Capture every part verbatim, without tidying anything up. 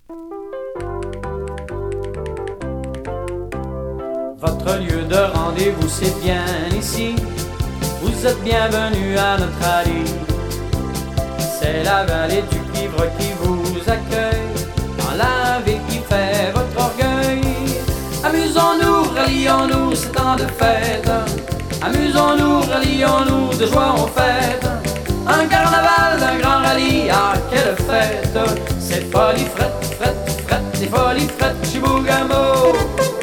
Votre lieu de rendez-vous, c'est bien ici. Vous êtes bienvenus à notre allée. C'est la vallée du Cuivre qui vous accueille, dans la ville qui fait votre orgueil. Amusons-nous, relions-nous, c'est temps de fête. Amusons-nous, relions-nous, de joie on fête. Un carnaval, un grand rallye, ah quelle fête. C'est folie frette, frette, frette, c'est folie frette, Chibougamau.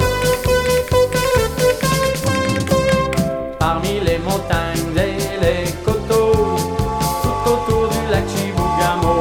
Parmi les montagnes et les coteaux, tout autour du lac Chibougamau,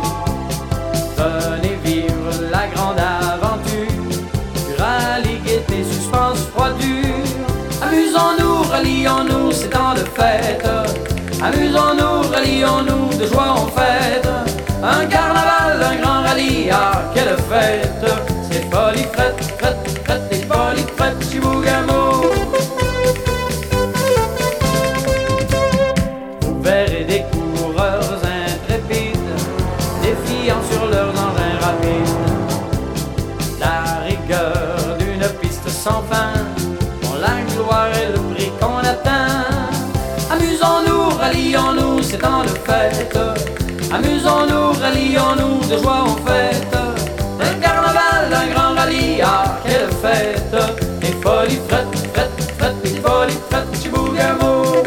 venez vivre la grande aventure du rallye, gaieté, suspense, froidure. Amusons-nous, relions-nous, c'est temps de fête. Amusons-nous, relions-nous, de joie on fête. Un carnaval, un grand rallye, ah quelle fête. C'est folie frette, frette, frette, et folie frette, Chibougamau. Vous verrez des coureurs intrépides défiant sur leurs engins rapides. La rigueur d'une piste sans fin, pour la gloire et le prix qu'on atteint. Amusons-nous, relions-nous, c'est temps de fête. Amusons-nous, relions-nous, de joie on fête. Un carnaval, un grand rallye, ah quelle fête. Et folie frette, frette, frette, et folie frette, Chibougamau.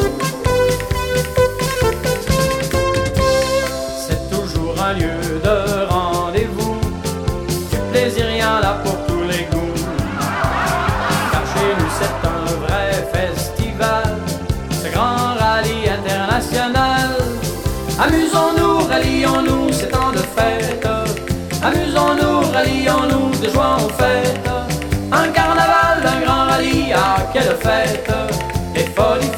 C'est toujours un lieu de rendez-vous, du plaisir, rien là pour tous les goûts. Car chez nous c'est un vrai festival, ce grand rallye international. Amusons-nous, relions-nous, c'est temps de fête. Amusons-nous, relions-nous, de joie on fête. Un carnaval, un grand rallye, ah quelle fête. Et folie